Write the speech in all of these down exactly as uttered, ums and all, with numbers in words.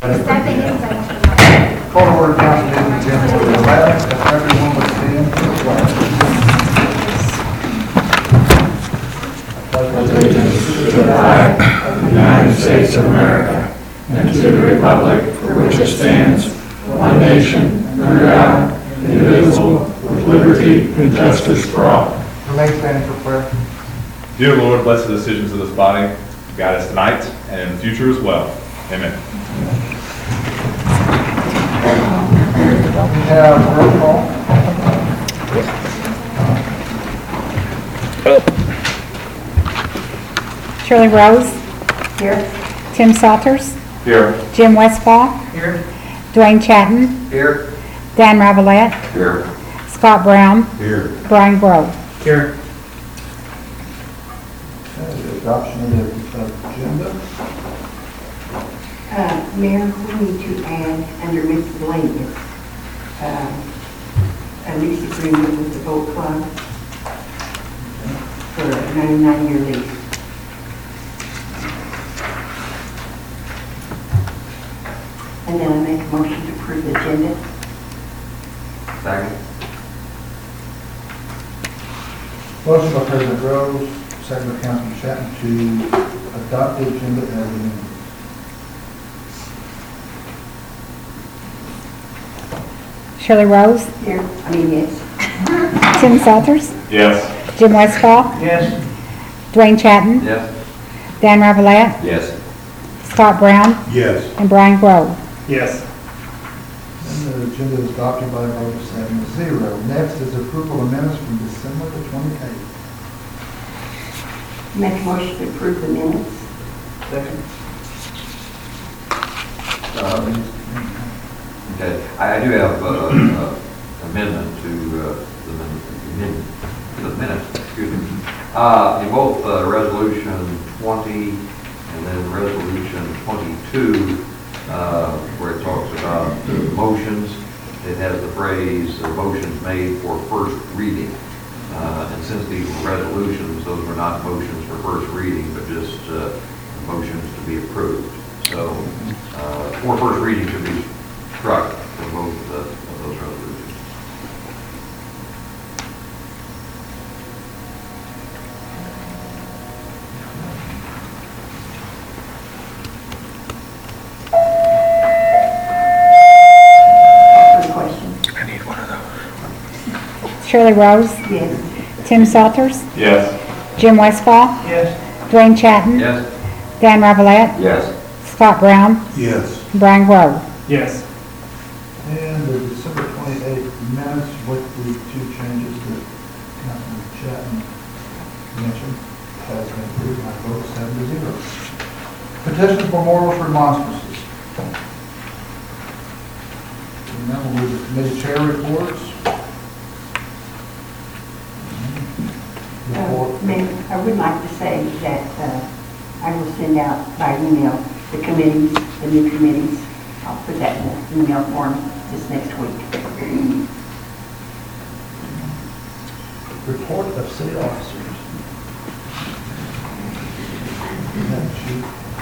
Stepping in, thank you. Call to order council meeting January eleventh. If everyone would stand for the flag. Allegiance to the flag of the United States of America and to the republic for which it stands, one nation, under God, indivisible, with liberty and justice for all. Remain standing for prayer. Dear Lord, bless the decisions of this body. Guide us tonight and in the future as well. Amen. We have roll call. Shirley Rose. Here. Tim Salters. Here. Jim Westfall. Here. Dwayne Chatton. Here. Dan Ravalette. Here. Scott Brown. Here. Brian Grove. Here. Okay, the adoption of the agenda. Uh, Mayor, we need to add under miscellaneous, uh, a lease agreement with the boat club for a ninety-nine year lease. And then I make a motion to approve the agenda. Second. Motion by President Rose, second by Councilman Chapman to adopt the agenda as amended. Shirley Rose. Here, I mean, yes. Tim Salters. Yes. Jim Westfall. Yes. Dwayne Chatton. Yes. Dan Ravalette. Yes. Scott Brown. Yes. And Brian Grove. Yes. And the agenda is adopted by a vote of seven to zero. Next is approval of minutes from December the twenty-eighth. Make a motion to approve the minutes. Second. Okay, I I do have uh, uh, amendment to uh, the min- amendment to the minutes, excuse me. Uh, In both uh, resolution twenty and then resolution twenty-two, uh, where it talks about uh, motions, it has the phrase, uh, motions made for first reading. Uh, And since these were resolutions, those were not motions for first reading, but just uh, motions to be approved. So, uh, for first reading should be struck for both uh, of those resolutions. For the question. Shirley Rose. Yes. Tim Salters. Yes. Jim Westfall. Yes. Dwayne Chatton. Yes? Dan Ravalette. Yes. Scott Brown. Yes. And Brian Grove. Yes. And the December twenty-eighth minutes with the two changes that Councilman Chapman mentioned has been approved by a vote of seven to zero. Petitions, memorials, remonstrances. And now we'll move to committee chair reports. Uh, Report. Mayor, I would like to say that uh, I will send out by email the committees, the new committees. I'll put that in the email form this next week. Report of city officers. Madam Chief.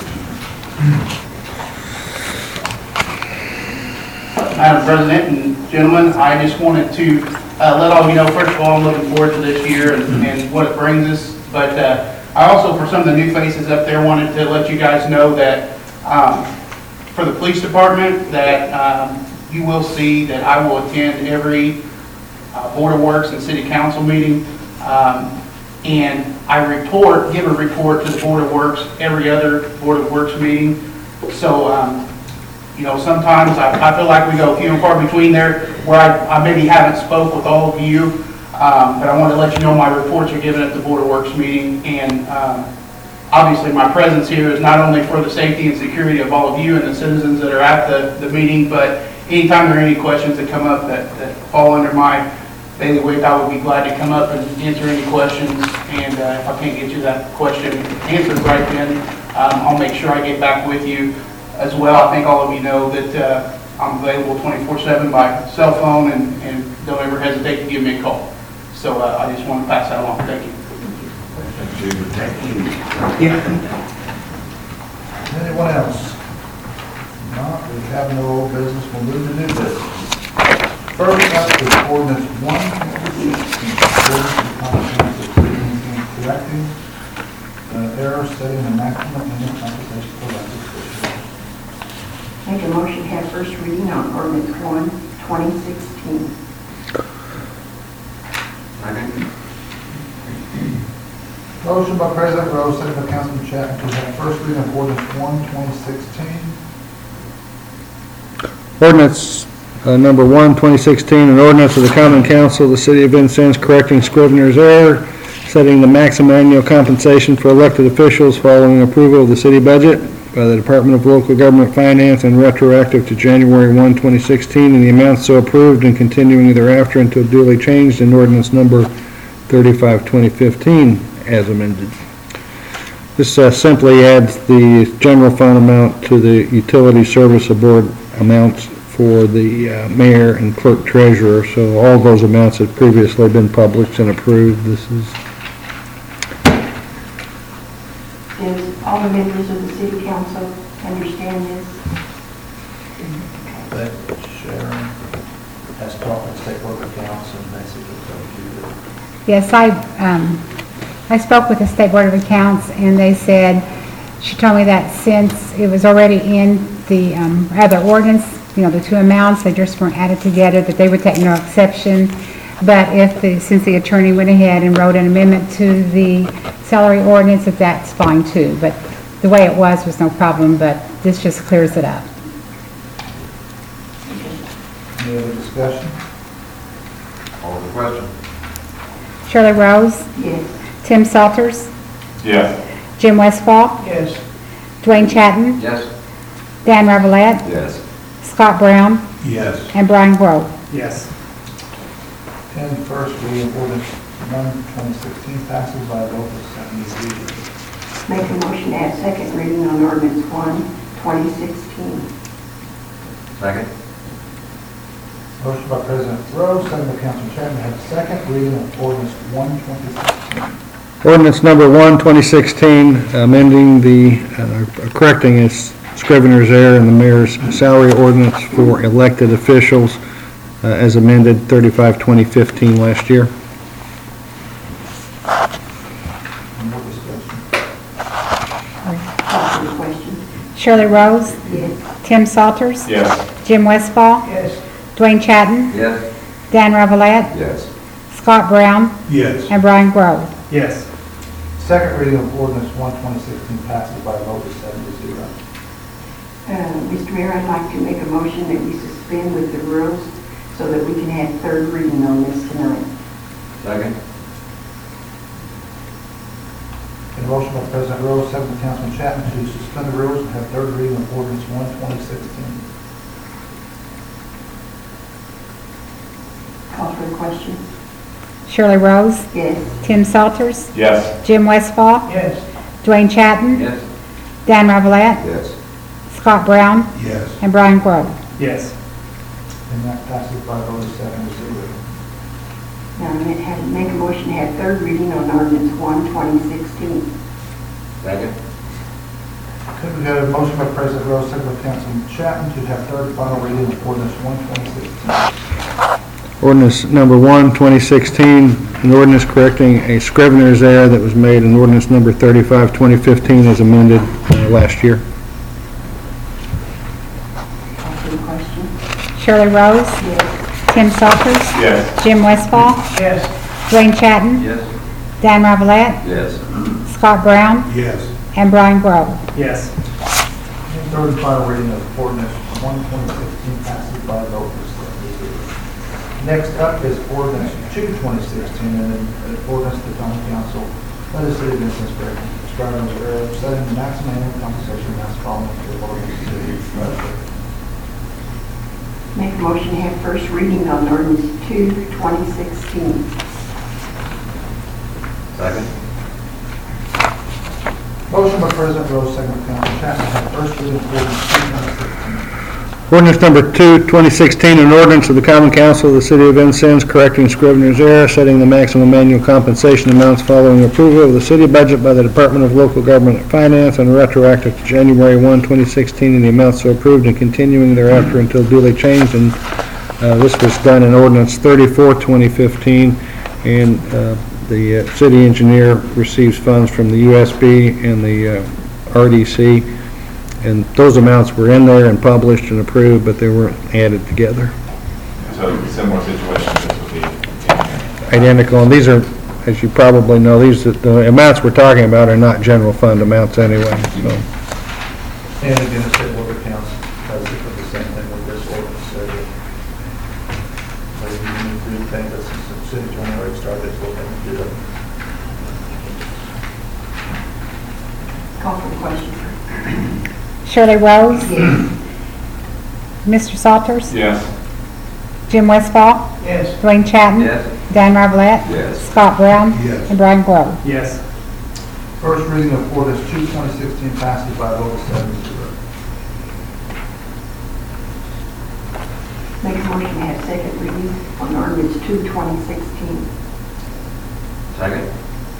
Madam President and gentlemen, I just wanted to uh, let all of you know, first of all, I'm looking forward to this year and, and what it brings us. But uh, I also, for some of the new faces up there, wanted to let you guys know that um, for the police department, that um, you will see that I will attend every uh, Board of Works and City Council meeting. Um, and I report, give a report to the Board of Works every other Board of Works meeting. So, um, you know, sometimes I, I feel like we go few and far between there where I, I maybe haven't spoke with all of you, um, but I want to let you know my reports are given at the Board of Works meeting. And um, obviously my presence here is not only for the safety and security of all of you and the citizens that are at the, the meeting, but anytime there are any questions that come up that, that fall under my bailiwick, I would be glad to come up and answer any questions. And uh, if I can't get you that question answered right then, um, I'll make sure I get back with you as well. I think all of you know that uh, I'm available twenty-four seven by cell phone, and, and don't ever hesitate to give me a call. So uh, I just want to pass that along. Thank you. Anyone else? Not, we have no old business, we'll move to new business. First up is ordinance one twenty sixteen, ordinance of the common council of the city of Kingston correcting uh, error setting the maximum annual compensation for elected officials. Make a motion to have first reading on ordinance one, twenty sixteen. Second. Motion by President Rose, second by Councilman Chapman to have first reading of ordinance one twenty sixteen. Ordinance uh, number one, twenty sixteen, an ordinance of the Common Council of the City of Vincennes correcting Scrivener's error, setting the maximum annual compensation for elected officials following approval of the city budget by the Department of Local Government Finance and retroactive to January first, twenty sixteen, and the amount so approved and continuing thereafter until duly changed in ordinance number thirty-five, twenty fifteen as amended. This uh, simply adds the general fund amount to the utility service board amounts for the uh, mayor and clerk treasurer. So all those amounts had previously been published and approved. This is Does all the members of the city council understand this? That Sharon has talked with state board of accounts and basically told you that Yes, I, um, I spoke with the State Board of Accounts, and they said, she told me that since it was already in the, um, other ordinance, you know, the two amounts, they just weren't added together, that they would take no exception. But if the, since the attorney went ahead and wrote an amendment to the salary ordinance, that that's fine too. But the way it was was no problem, but this just clears it up. any other discussion? Call the question. Shirley Rose, Yes. Tim Salters, Yes. Jim Westfall, Yes. Dwayne Chatton, Yes. Dan Revelette, Yes. Scott Brown, Yes. and Brian Grove. Yes. And first reading of ordinance one twenty sixteen passes by a vote of seven to zero. Make a motion to have second reading on ordinance one, twenty sixteen. Second. Motion by President Rose, second by Councilman Chapman to have second reading of ordinance one twenty sixteen. ordinance number one, twenty sixteen, amending the, uh, correcting its Scrivener's error in the mayor's salary ordinance for elected officials uh, as amended thirty-five, twenty fifteen last year. No discussion. Call for the question. Shirley Rose, Yes. Tim Salters, Yes. Jim Westfall, Yes. Dwayne Chatton, Yes. Dan Revelette, Yes. Scott Brown, Yes. and Brian Grove. Yes. Second reading of ordinance one twenty sixteen passes by a vote of seven to zero. Uh, Mister Mayor, I'd like to make a motion that we suspend with the rules so that we can have third reading on this tonight. Second. And a motion by President Rose, second by Councilman Chapman to suspend the rules and have third reading of ordinance one twenty sixteen. Call for the question. Shirley Rose, Yes. Tim Salters, Yes. Jim Westfall, Yes. Dwayne Chatton, Yes. Dan Revelette, Yes. Scott Brown, Yes. and Brian Grove. Yes. And that passes by a vote of seven to zero. Now, ma- have- make a motion to have third reading on ordinance one, twenty sixteen. Second. Okay, we got a motion by President Rose, second by Councilman Chapman to have third and final reading of ordinance one twenty sixteen. Ordinance number one, twenty sixteen, an ordinance correcting a Scrivener's error that was made in ordinance number thirty-five, twenty fifteen as amended uh, last year. Call for the question. Shirley Rose, Yes. Tim Salters, Yes. Jim Westfall, Yes. Dwayne Chatton, Yes. Dan Revelette, Yes. Scott Brown, Yes. and Brian Grove. Yes. And third and final reading of ordinance one twenty sixteen passes by a vote of seven to zero. Next up is ordinance two twenty sixteen, and an ordinance of the common council of the city of Vincennes, describing the area of setting the maximum annual compensation as following to the ordinance of the city treasurer. Make a motion to have first reading on ordinance two, twenty sixteen. Second. Motion by President Rose, second by Councilman Chapman to have first reading of ordinance two twenty sixteen. Ordinance number two, twenty sixteen, an ordinance of the Common Council of the City of Vincennes correcting Scrivener's error, setting the maximum annual compensation amounts following approval of the city budget by the Department of Local Government and Finance and retroactive to January first, twenty sixteen, and the amounts so approved and continuing thereafter until duly changed. And uh, this was done in Ordinance thirty-four, twenty fifteen, and uh, the uh, city engineer receives funds from the U S B and the uh, R D C. And those amounts were in there and published and approved, but they weren't added together. So similar situation, this would be. Identical, and these are, as you probably know, these, the amounts we're talking about are not general fund amounts anyway, so. And again, the state board of accounts does it for the same thing with this ordinance, so that so you can do things that since the city attorney already started, we'll have to do it. Call for the question. Shirley Rose, Yes. Mister Salters, Yes. Jim Westfall, Yes. Dwayne Chatton, Yes. Dan Marvelette, Yes. Scott Brown, Yes. and Brian Grove. Yes. First reading of ordinance two, twenty sixteen passes by a vote of seven to zero. Make a motion to have second reading on ordinance two, twenty sixteen. Second?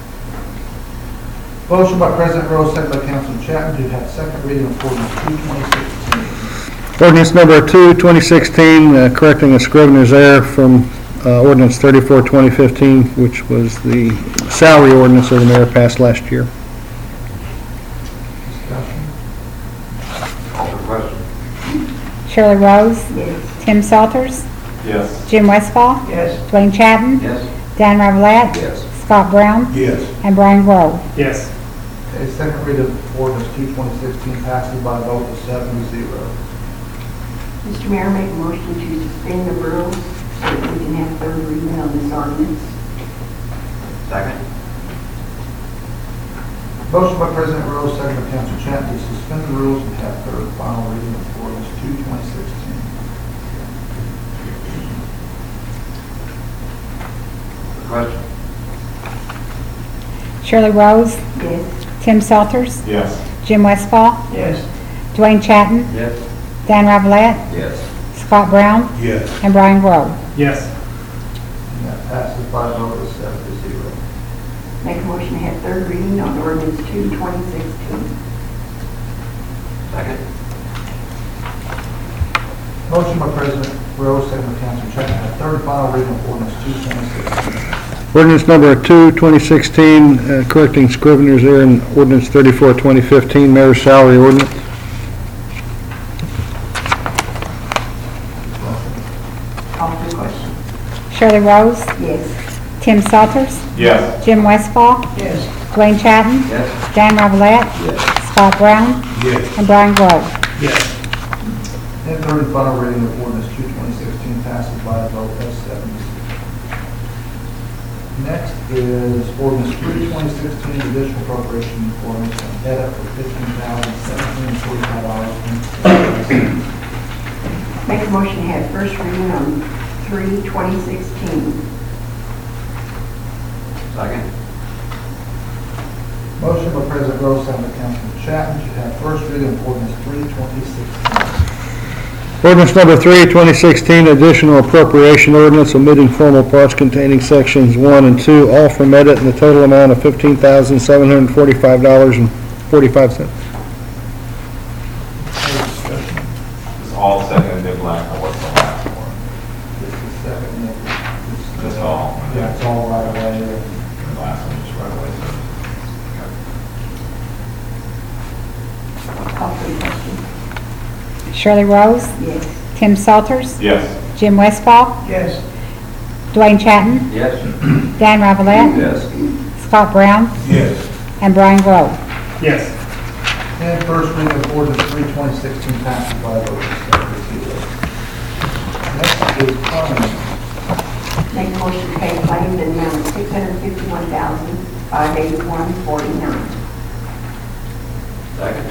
Motion by President Rose, second by Councilman Chapman to have second reading of ordinance two, twenty sixteen. Ordinance number two, twenty sixteen, uh, correcting a Scrivener's error from uh, ordinance thirty-four, twenty fifteen, which was the salary ordinance of the mayor passed last year. Discussion. Call for the question. Shirley Rose, Yes. Tim Salters, Yes. Jim Westfall, Yes. Dwayne Chatton, Yes. Dan Marvelette, Yes. Scott Brown, Yes. and Brian Grove. Yes. Okay, second reading of ordinance two, twenty sixteen passes by a vote of seven to zero. Mister Mayor, make a motion to suspend the rules so that we can have third reading on this ordinance. Second? Motion by President Rose, second by Councilman Chapman to suspend the rules and have third and final reading of ordinance two, twenty sixteen. The question? Shirley Rose, Yes. Tim Salters, Yes. Jim Westfall, Yes. Dwayne Chatton, Yes. Dan Marvelette, Yes. Scott Brown, Yes. and Brian Grove. Yes. And that passes by a vote of seven to zero. Make a motion to have third reading on ordinance two, twenty sixteen. Second? Motion by President Rose, second by Councilman Chapman to have third and final reading of ordinance two, twenty sixteen. Ordinance number two, twenty sixteen, uh, correcting Scrivener's error in ordinance thirty-four, twenty fifteen, mayor's salary ordinance. Call for the question. Shirley Rose, Yes. Tim Salters, Yes. Jim Westfall, Yes. Dwayne Chatton, Yes. Dan Marvelette, Yes. Scott Brown, Yes. and Brian Grove. Yes. And third and final reading of ordinance two, twenty sixteen passes by a vote of seven to zero. Next is ordinance three, twenty sixteen, additional appropriation ordinance on edit for fifteen thousand, seven hundred forty-five dollars and fifty cents. Make a motion to have first reading on three, twenty sixteen. Second? Motion by President Rose, second by Councilman Chapman to have first reading of ordinance three, twenty sixteen. Ordinance number three, twenty sixteen, additional appropriation ordinance omitting formal parts containing sections one and two, all from edit in the total amount of fifteen thousand, seven hundred forty-five dollars and forty-five cents. Any discussion? This is all second and then black, or what's the last one? This is second, and this- That's all. Yeah, it's all right away. and- And the last one just right away. Call for the question. Shirley Rose, Yes. Tim Salters, Yes. Jim Westfall, Yes. Dwayne Chatton, Yes. Dan Marvelette, Yes. Scott Brown, Yes. and Brian Grove. Yes. And first reading of ordinance three, twenty sixteen passes by a vote of seven to zero. Next is claims. Make a motion to pay claims in the amount of six hundred fifty-one thousand, five eighty-one, forty-nine. Second?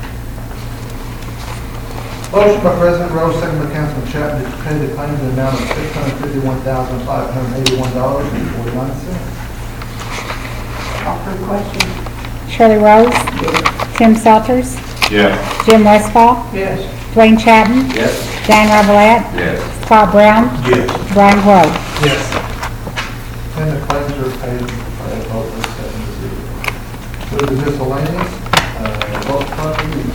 Motion by President Rose, second by Councilman Chapman to pay the claims in the amount of six hundred fifty-one thousand, five hundred eighty-one dollars and forty-nine cents. Call for the question. Shirley Rose, Yes. Tim Salters, Yes. Jim Westfall, Yes. Dwayne Chatton, Yes. Dan Revelette, Yes. Scott Brown, Yes. Brian Grove. Yes. And the claims are paid by a vote of seven to zero. Move to miscellaneous, uh, both properties.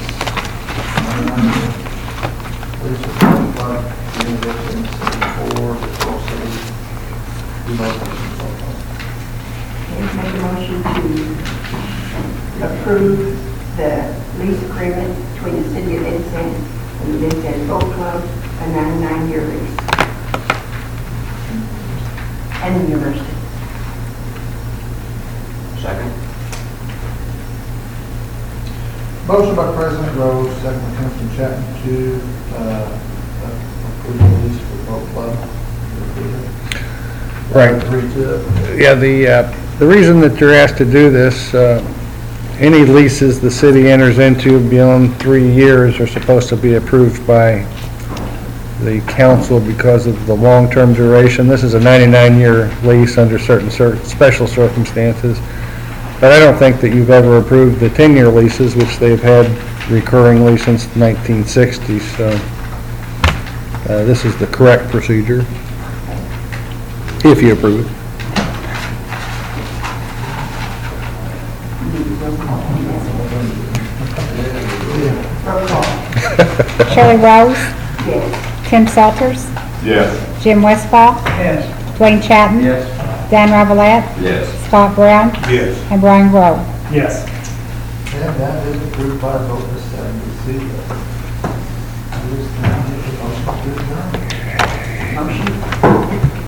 Please support five, University seventy-four, Patrol City, relocation. Okay, make a motion to approve the lease agreement between the city of Vincent and the Vincent Boat Club, a ninety-nine year lease. And the university. Second? Motion by President Rose, second by Councilman Chapman to, uh, approve the lease for boat club. Right. Agree to it. Yeah, the, uh, the reason that you're asked to do this, uh, any leases the city enters into beyond three years are supposed to be approved by the council because of the long-term duration. This is a ninety-nine year lease under certain cer- special circumstances. But I don't think that you've ever approved the ten year leases, which they've had recurringly since nineteen sixty, so uh, this is the correct procedure, if you approve it. Roll call. Shirley Rose, Yes. Tim Salters, Yes. Jim Westfall, Yes. Dwayne Chatton, Yes. Dan Revelette, Yes. Scott Brown, Yes. and Brian Grove. Yes. And that is approved by a vote of seven to zero. It is now, motion to adjourn. Motion.